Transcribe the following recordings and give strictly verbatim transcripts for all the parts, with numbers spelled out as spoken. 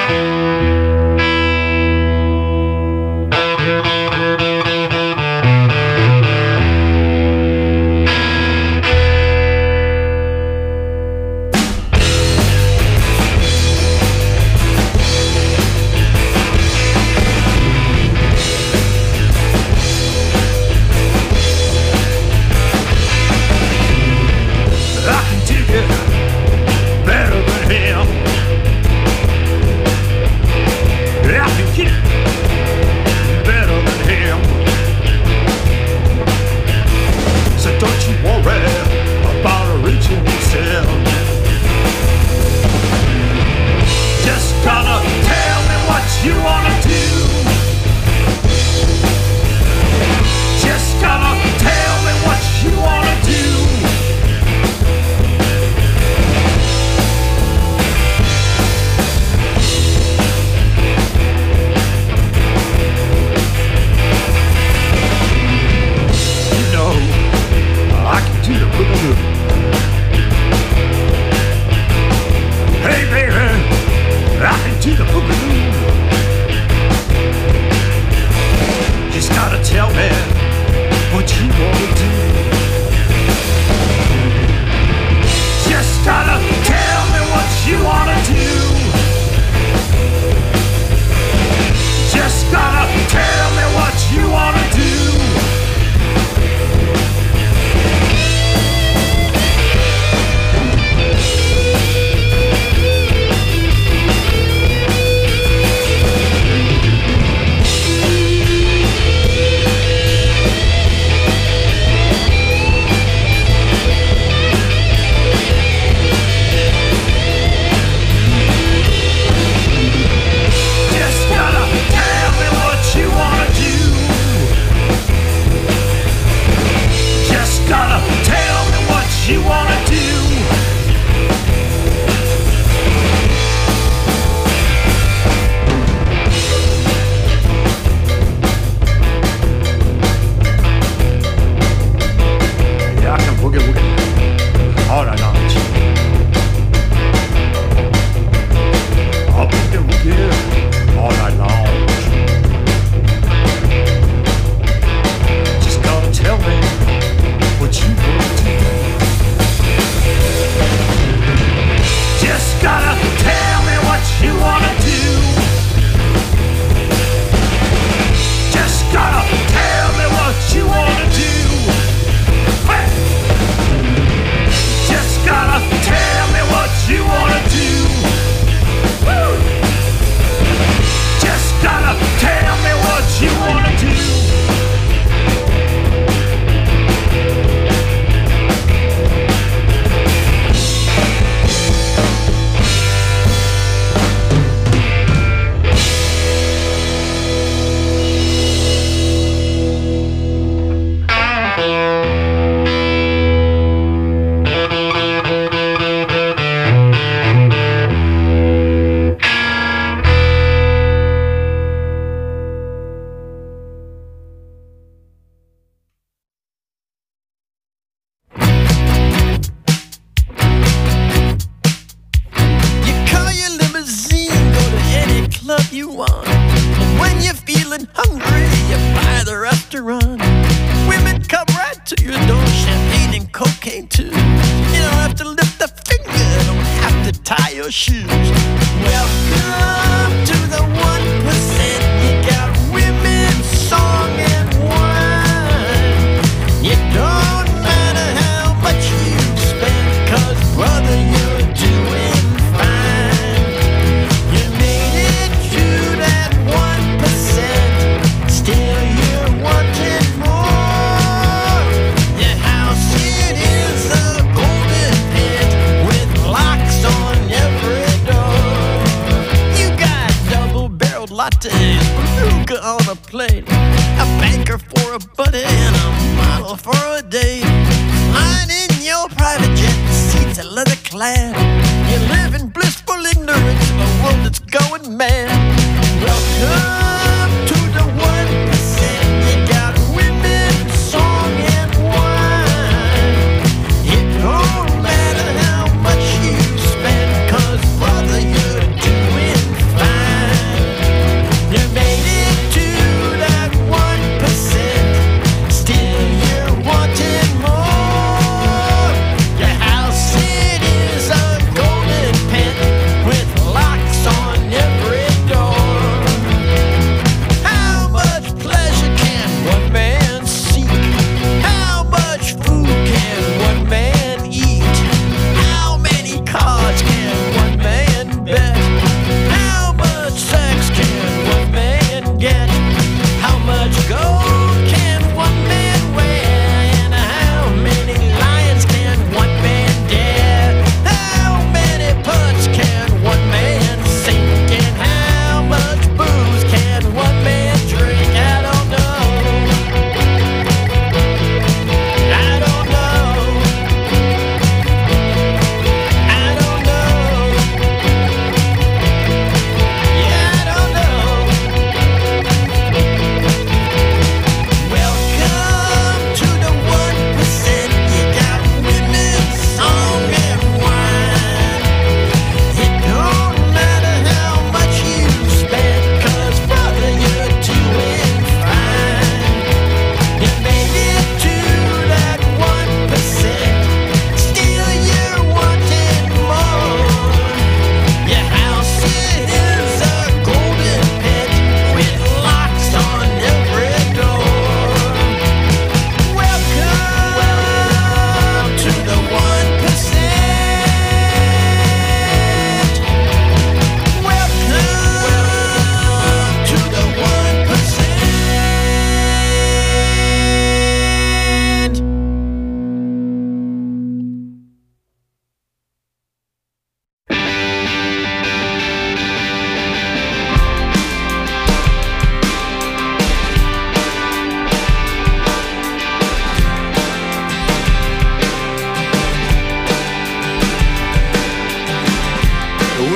Fine.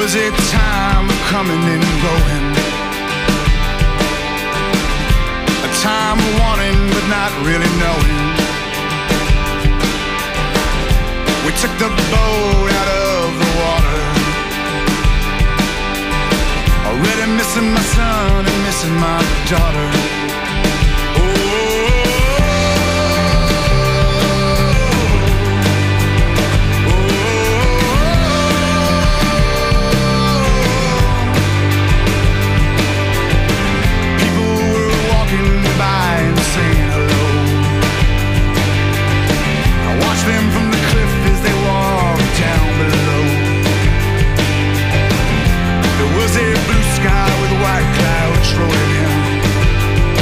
was a time of coming and going, a time of wanting but not really knowing. We took the boat out of the water, already missing my son and missing my daughter. Sky with white clouds rolling in.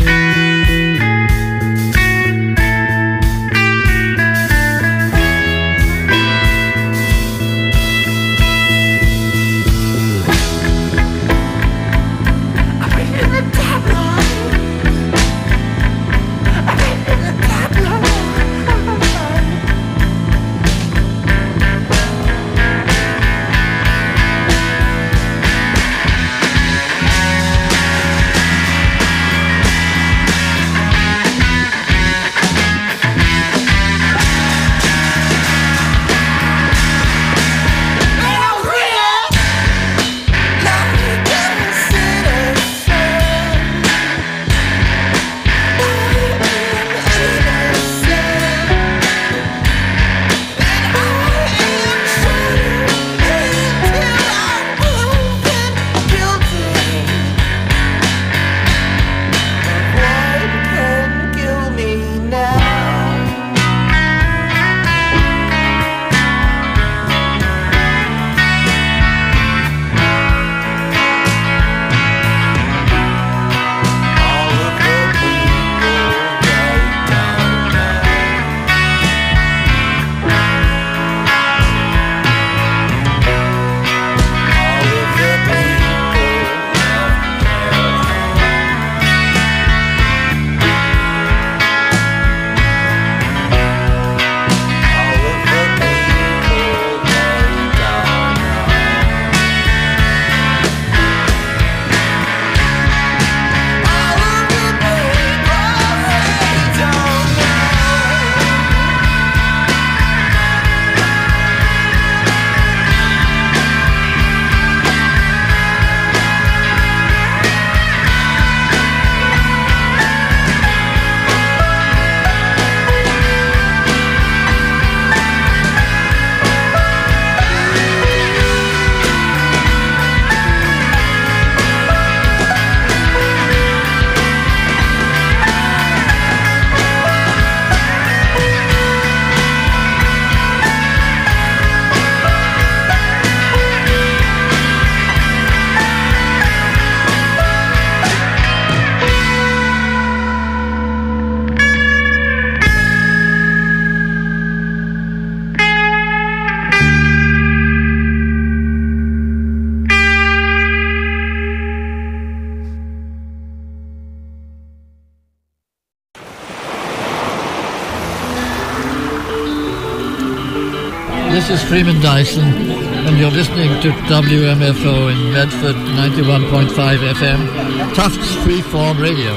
This is Freeman Dyson, and you're listening to W M F O in Medford, ninety-one point five F M, Tufts Freeform Radio.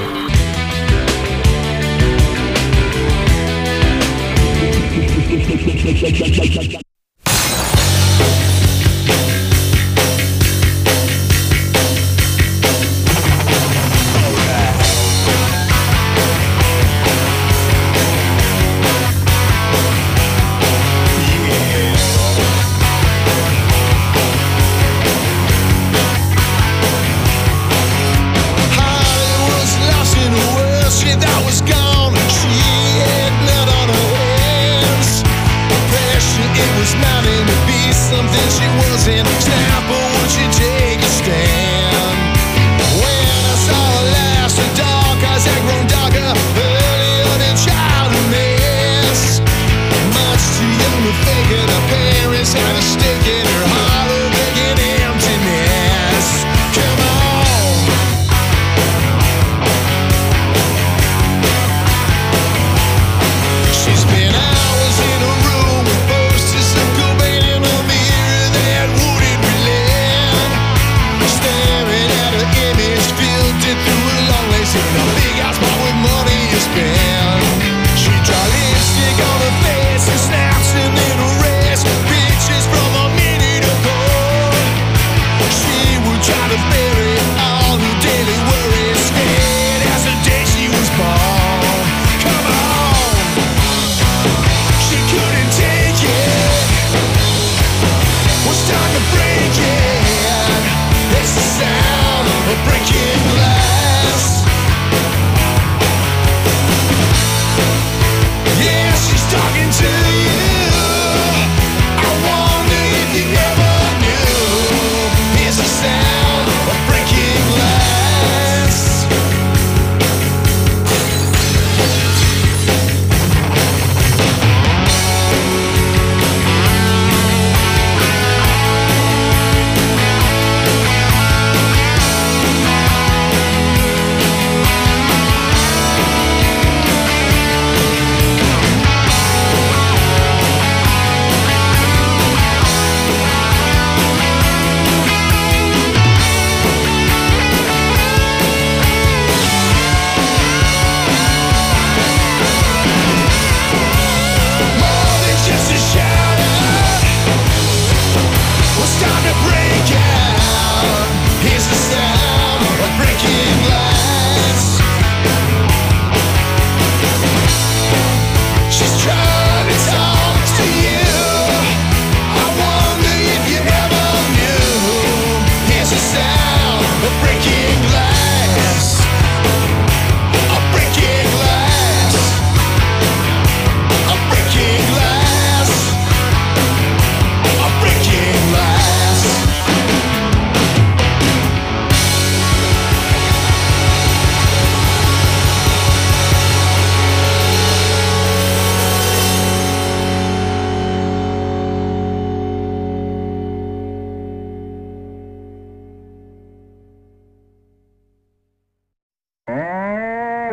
Come on.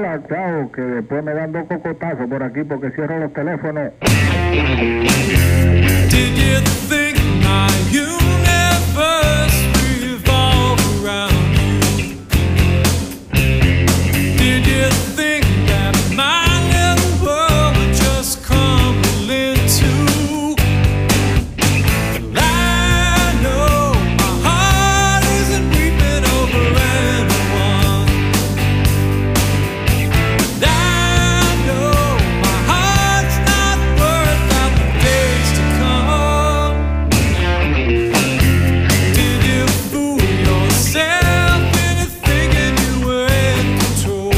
Hola, chao, que después me dan dos cocotazos por aquí porque cierro los teléfonos. Did you think my universe revolved around you? Did you think that my little world would just crumble into? Well, I know my heart isn't weeping over anyone. And I know my heart's not worried about the days to come. Did you fool yourself into thinking you were in control?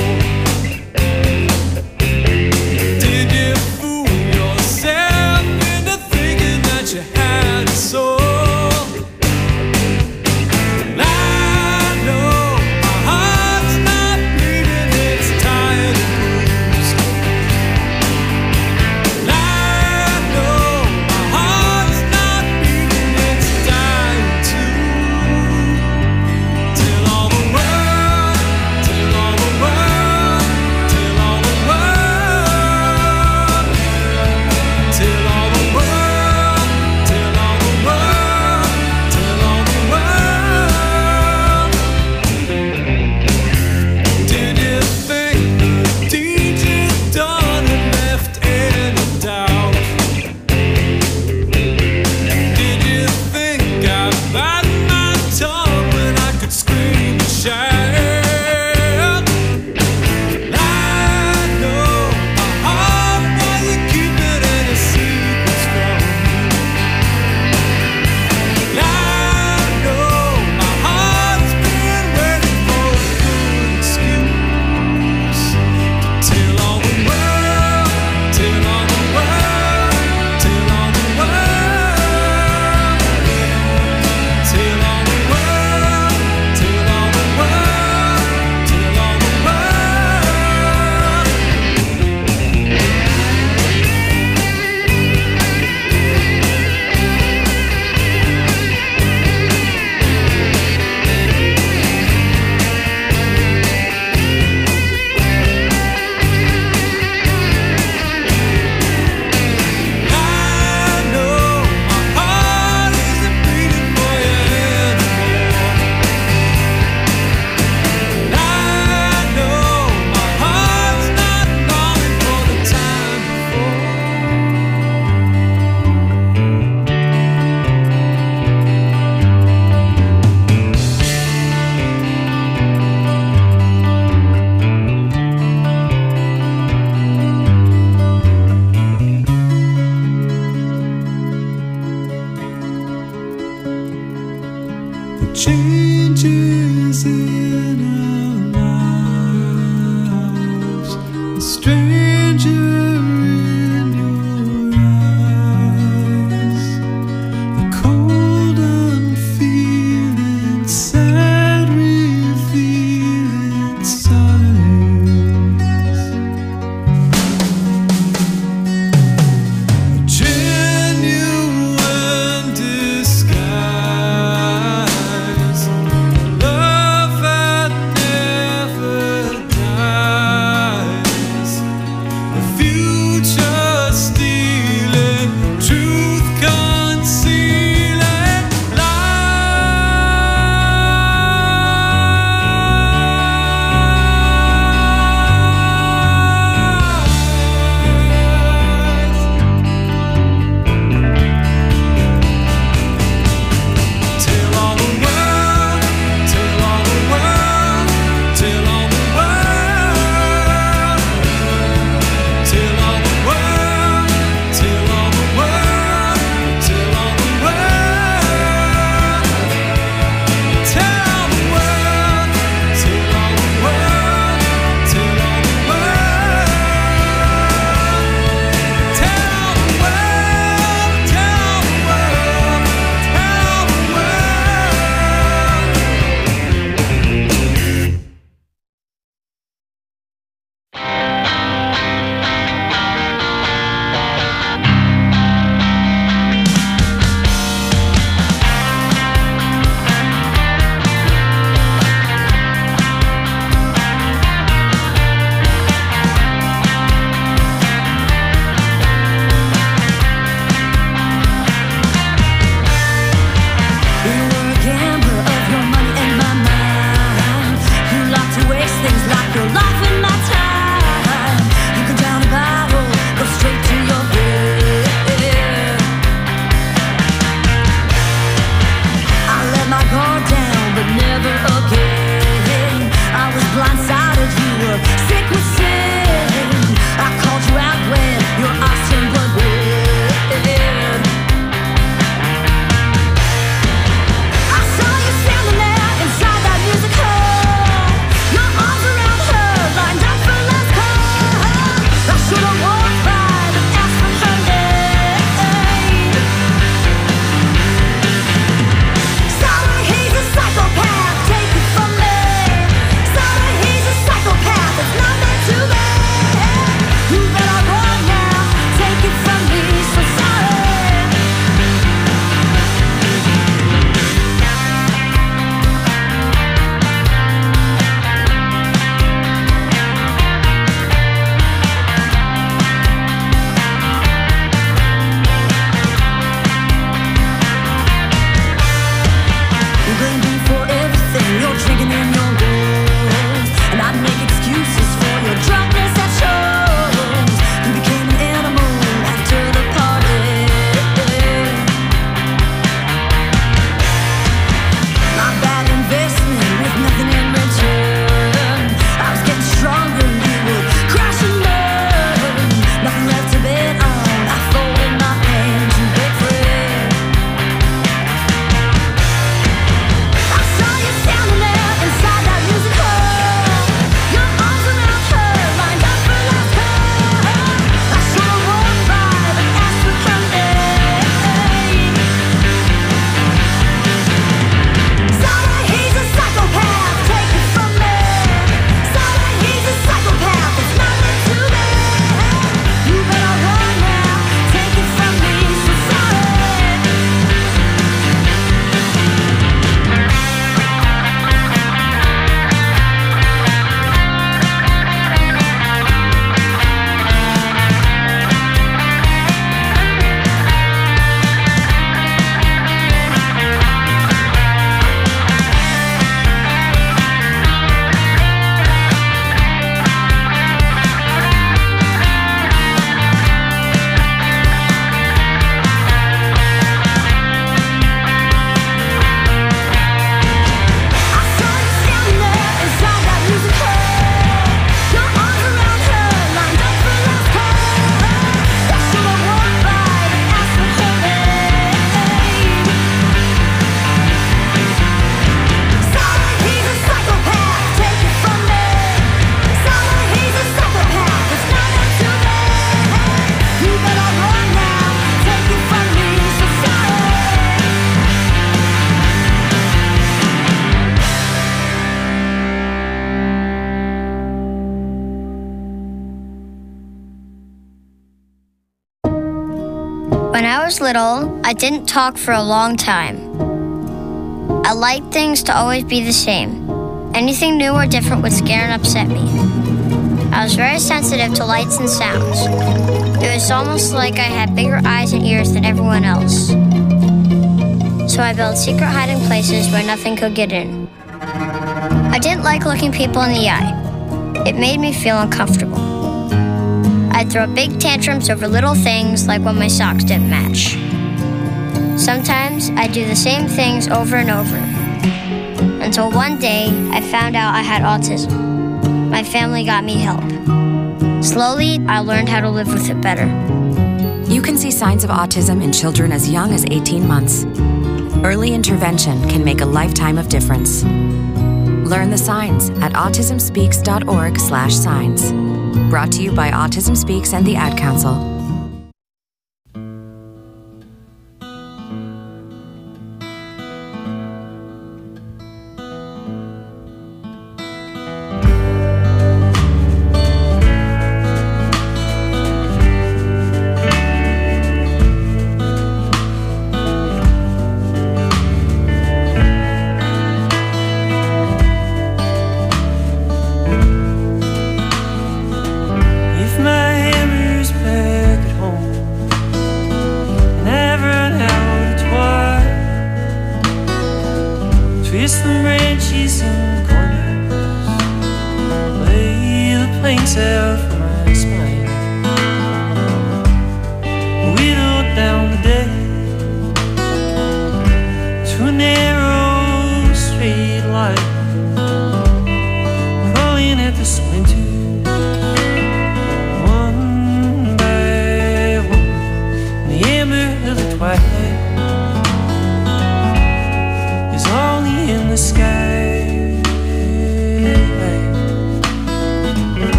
Did you fool yourself into thinking that you had a soul? Well, I know my heart's not bleeding, it's tired and bruised. Well, I know my heart's not beating, it's dying too. Till all the world, till all the world, till all the world, till all the world, till all the world, till all the world. Did you think the deed you'd done had left any doubt? Did you think I bite my tongue when I could scream and shout? I know my heart wasn't keeping any secrets from you. I know my heart's been waiting for a good excuse to tell all the world, tell all the world, tell all the world, tell all the world, tell all the world, tell all the world. I know my heart isn't beating for you anymore. I know my heart's not longing for the time the changes in our lives, the stranger in your eyes, the cold unfeeling, sad revealing signs, a genuine disguise, love that never dies. When I was little, I didn't talk for a long time. I liked things to always be the same. Anything new or different would scare and upset me. I was very sensitive to lights and sounds. It was almost like I had bigger eyes and ears than everyone else. So I built secret hiding places where nothing could get in. I didn't like looking people in the eye. It made me feel uncomfortable. I'd throw big tantrums over little things like when my socks didn't match. Sometimes I'd do the same things over and over. Until one day, I found out I had autism. My family got me help. Slowly, I learned how to live with it better. You can see signs of autism in children as young as eighteen months. Early intervention can make a lifetime of difference. Learn the signs at autism speaks dot org slash signs. Brought to you by Autism Speaks and the Ad Council.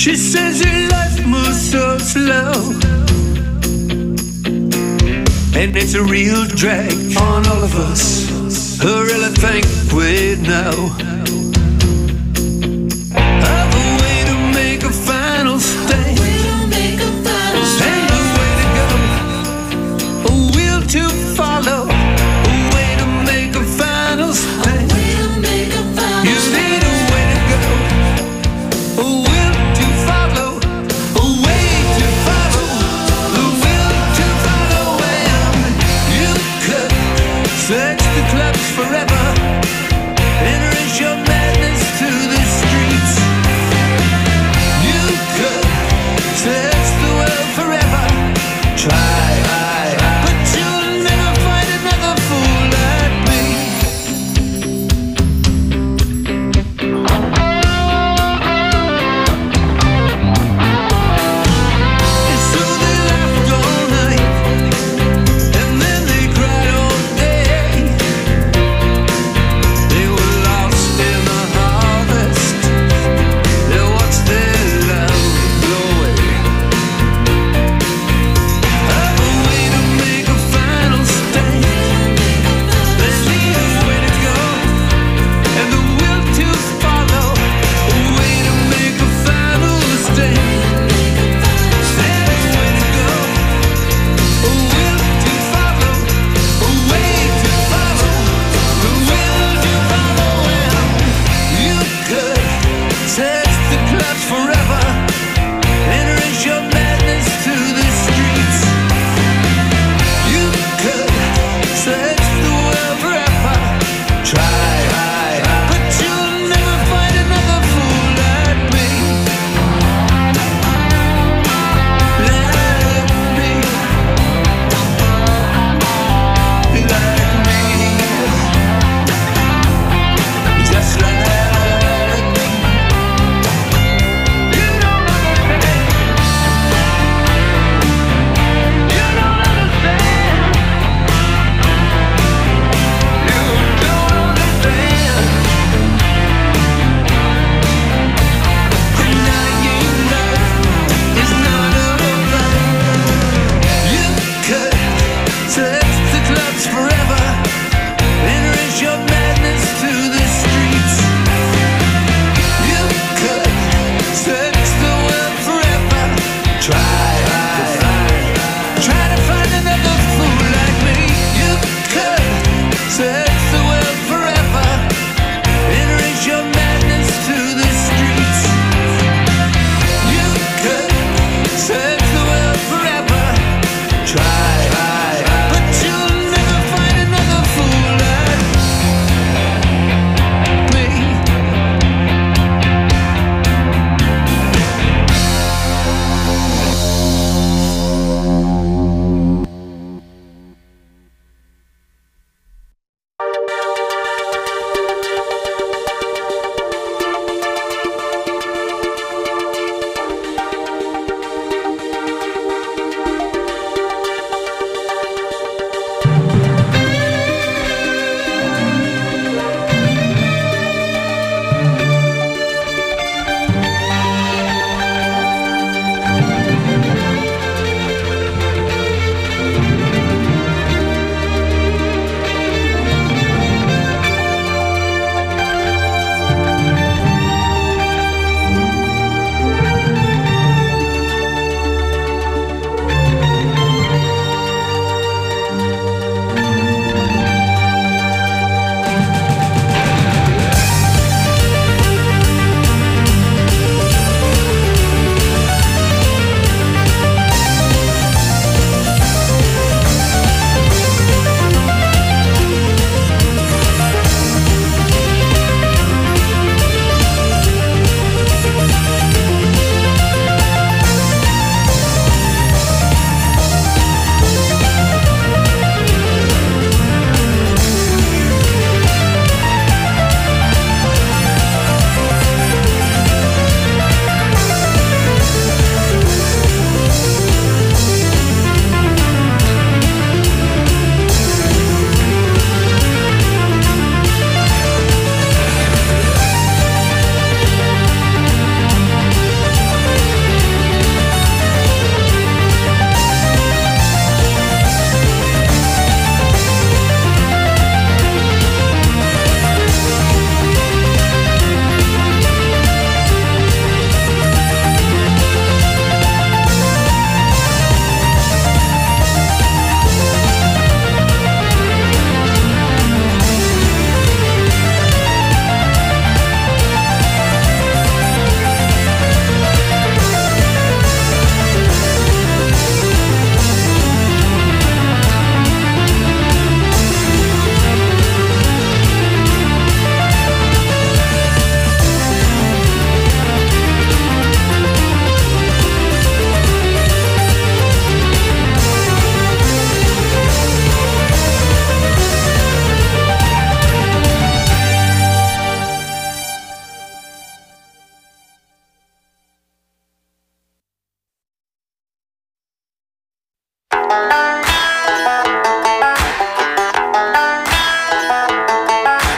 She says your life moves so slow, and it's a real drag on all of us. I really think we know of a way to make a final stand, and a way to go, a will to follow, a way to make a final stand. You need a way to go, a will to follow, a way to follow, a will to follow. And you could search the clubs forever and raise your madness to the streets. You could search the world forever, try, but you'll never find another fool like me. And so they laughed all night, and then they cried all day.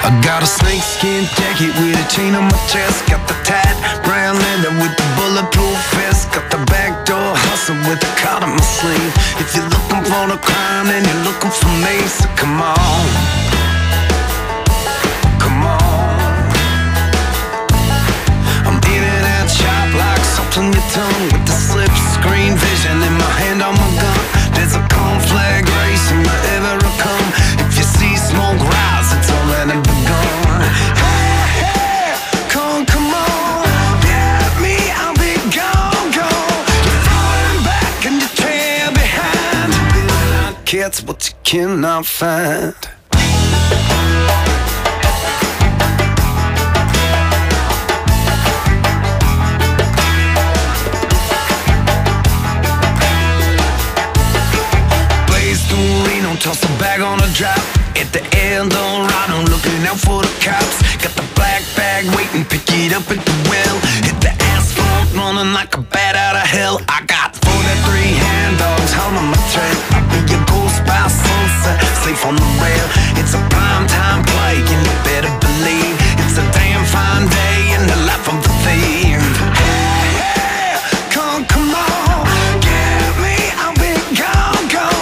I got a snakeskin jacket with a chain on my chest. Got the tight brown leather with the bulletproof vest. Got the backdoor hustle with the card on my sleeve. If you're looking for the crown and you're looking for me, so come on, come on. I'm in and out sharp like salt on your tongue, with the slip screen vision in my hand on my gun. There's a conflagration wherever I come. If you see smoke rise, it's already begun. Hey, hey, come, come on, get me, I'll be gone, gone. You're falling back and you trail behind. You will not catch what you cannot find. Toss a bag on a drop at the Eldorado, looking out for the cops. Got the black bag waiting, pick it up at the well. Hit the asphalt running like a bat out of hell. I got forty-three hand dogs holding my trail. I'll be your ghost by sunset, safe on the rail. It's a prime time play, and you better believe it's a damn fine day in the life of the thief. Hey, hey, come, come on, get me, I'll be gone, gone.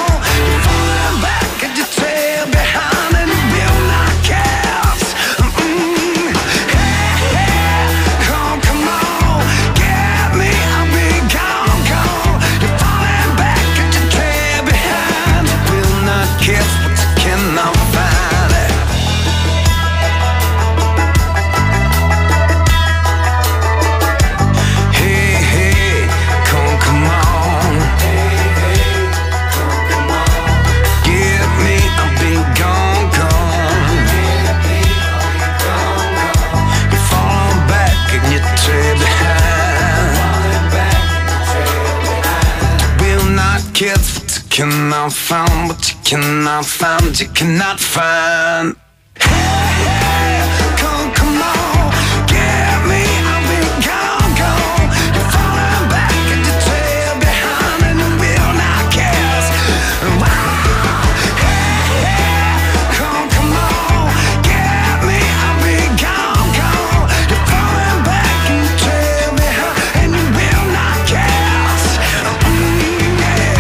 Cannot find what you cannot find, you cannot find. Hey, hey, come, come on, get me, I'll be gone, gone. You're falling back and you trail behind and you will not catch. Wow. Hey, hey, come, come on, get me, I'll be gone, gone. You're falling back and you trail behind and you will not catch. Mm, yeah.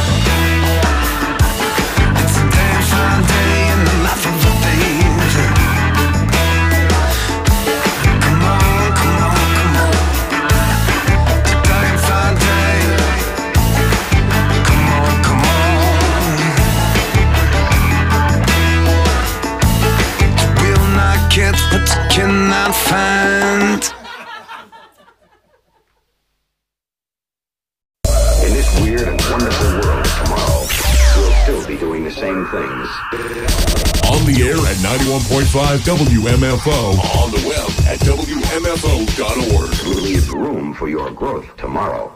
But you cannot find. In this weird and wonderful world of tomorrow, we'll still be doing the same things. On the air at ninety-one point five W M F O. On the web at W M F O dot org. We'll leave room for your growth tomorrow.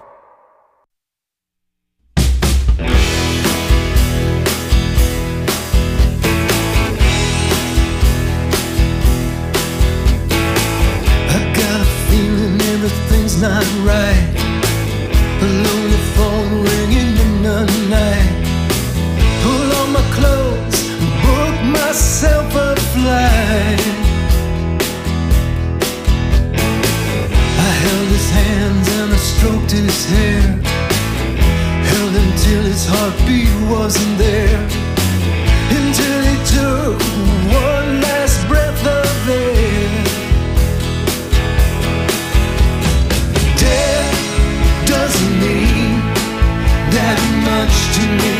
Everything's not right. Alone, the phone ringing in the night. Pull on my clothes, book myself a flight. I held his hands and I stroked his hair. Held him till his heartbeat wasn't there. Until he took one last breath of air. Doesn't mean that much to me.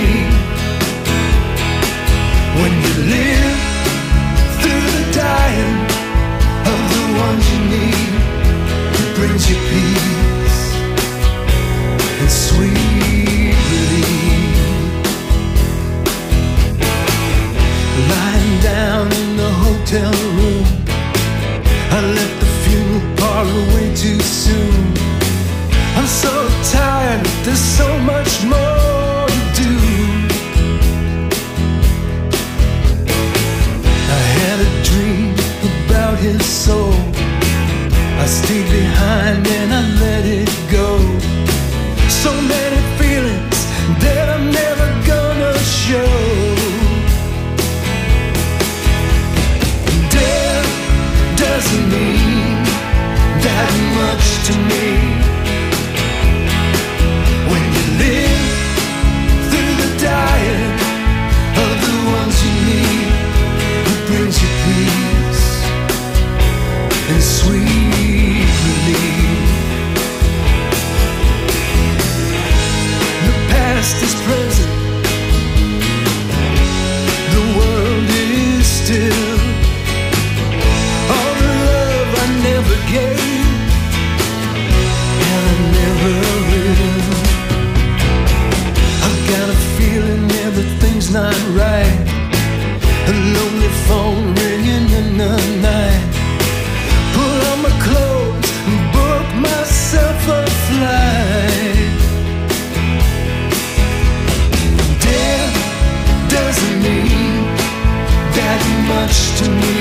When you live through the dying of the ones you need, it brings you peace and sweet relief. Lying down in the hotel room, I left the funeral parlor way too soon. I'm so tired, there's so much more to do. I had a dream about his soul. I stayed behind and I let it go. So many feelings that I'm never gonna show. Dead lonely phone ringing in the night. Pull on my clothes and book myself a flight. Death doesn't mean that much to me.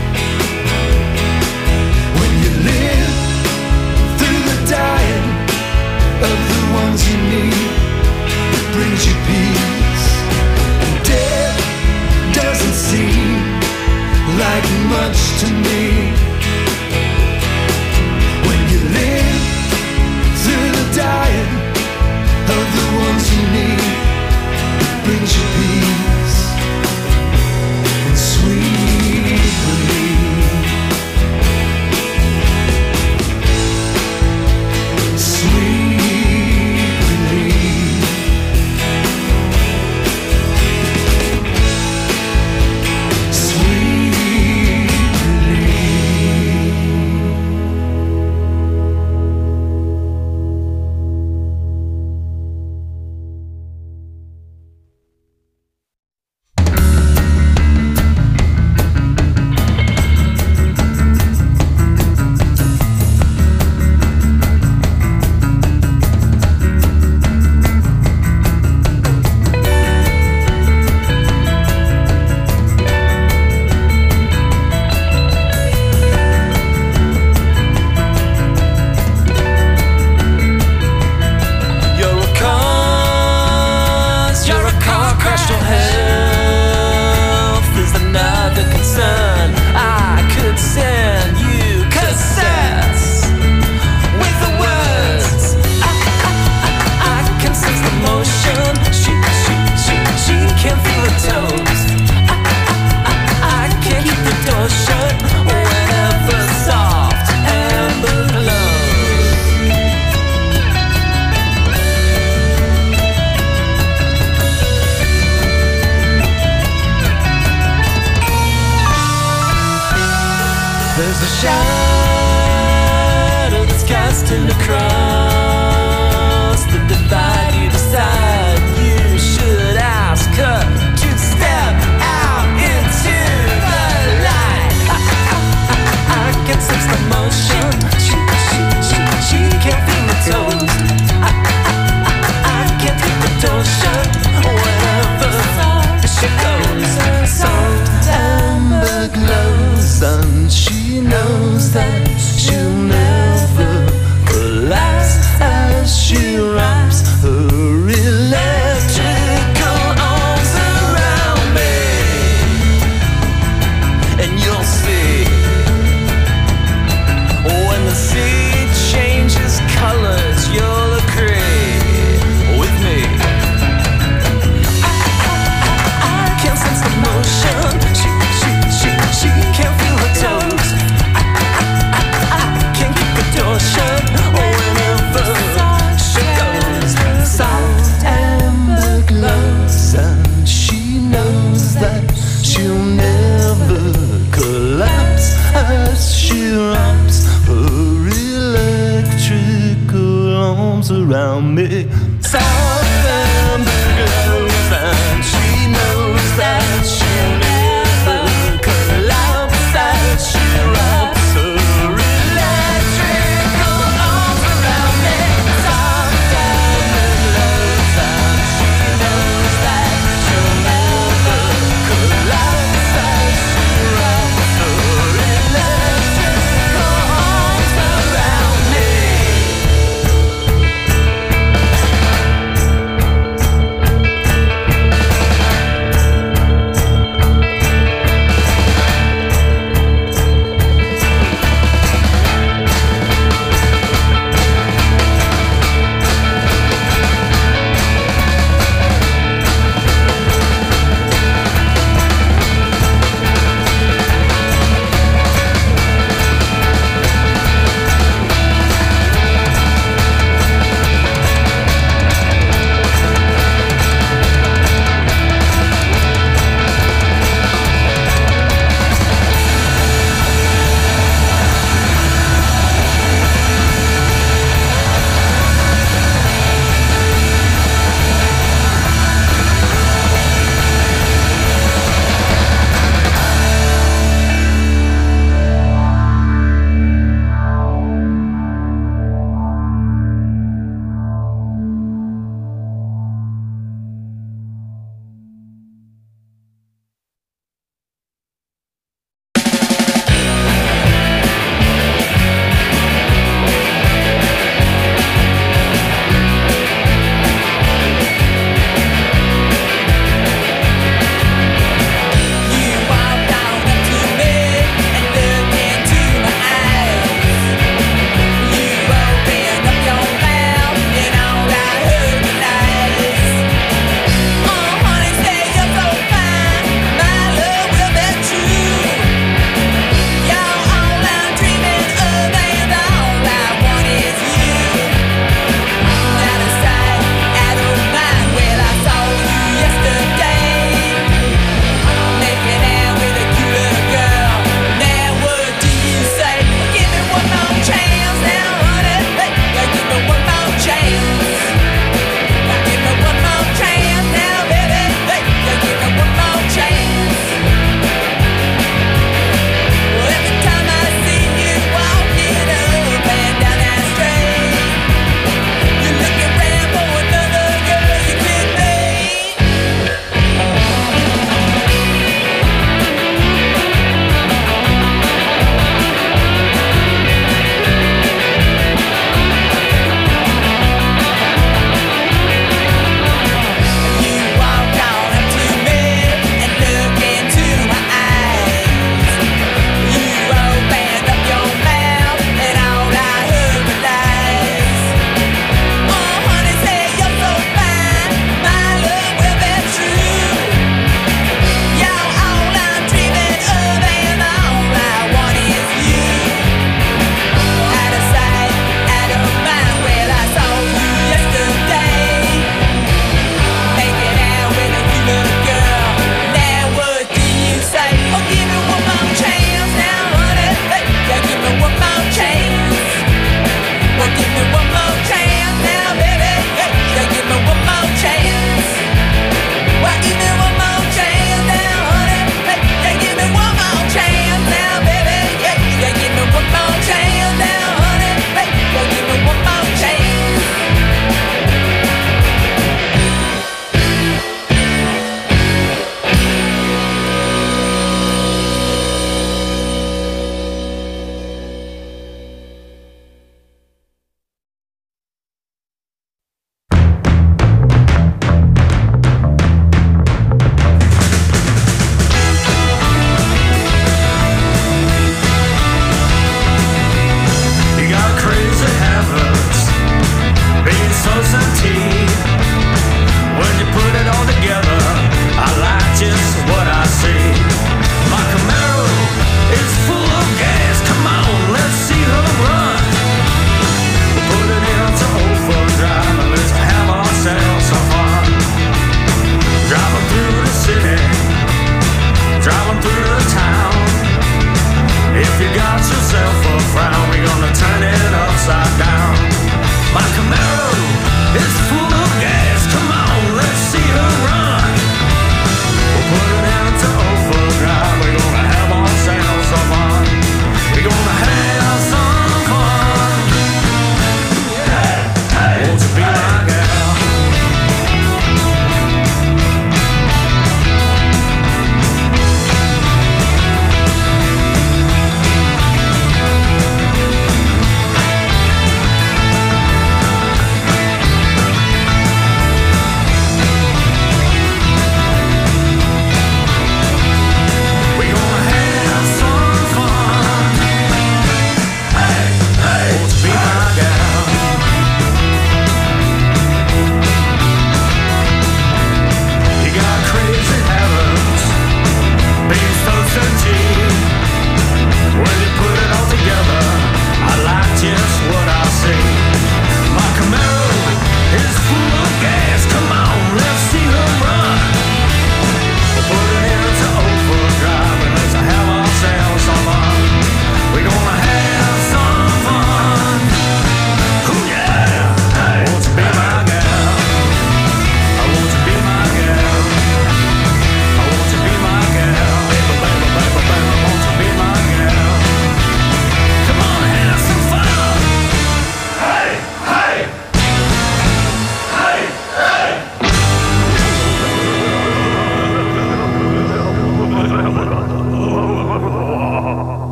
When you live through the dying of the ones you need, it brings you peace. And death doesn't seem like much to me. When you live through the dying of the ones you need, it brings you peace and sweet relief. Sweet relief. Sweet relief. You're a cause, you're a car crash to health is another concern. I could send you cassettes with the words. I, I, I, I can sense the motion. She, she, she, she can feel the toes. I, I, I, I can't keep the door shut whenever soft amber glows. There's a shadow that's casting across the divide. You decide you should ask her to step out into the light. I, I, I, I can sense the motion. She, she, she, she can't feel the toes. I, I, I, I can't keep the door shut whenever she goes. Soft amber glows, and she knows that she'll never collapse as she wraps her electrical arms around me. And you'll see when the sea changes colors, you'll agree with me. I, I, I, I can sense the motion. She, she, she, she can't feel her toes. I, I, I, I can't keep the door shut whenever she goes. Soft amber glows, and she knows that she'll never collapse as she wraps her electrical arms around me.